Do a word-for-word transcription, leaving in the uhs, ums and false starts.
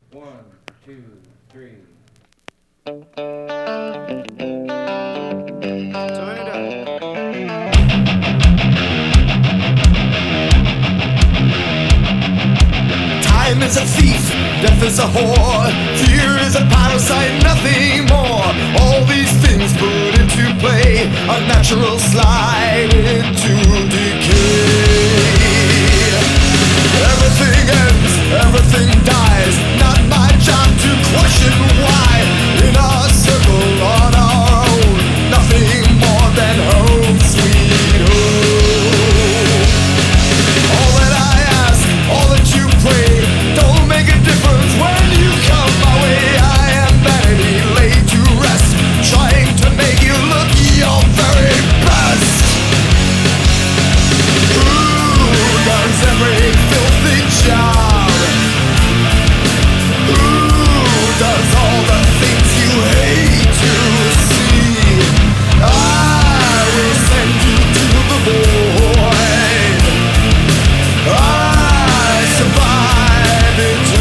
One, two, three. Turn it up. Time is a thief, death is a whore, fear is a parasite, nothing more. All these things put into play, a natural slide into decay. Everything ends, everything dies, not my job to question why. In our circle on our own, nothing more than home sweet home. All that I ask, all that you pray, don't make a difference when you come my way. I am vanity laid to rest, trying to make you look your very best. Who does every filthy job? Who does all the things you hate to see? I will send you to the void. I survive it.